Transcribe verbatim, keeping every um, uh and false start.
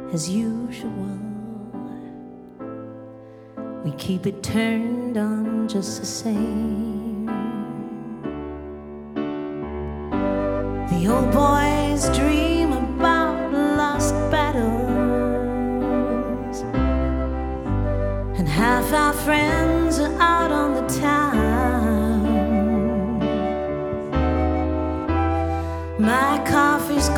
as usual. We keep it turned on just the same. The old boys dream about lost battles, and half our friends are out on the town. My coffee's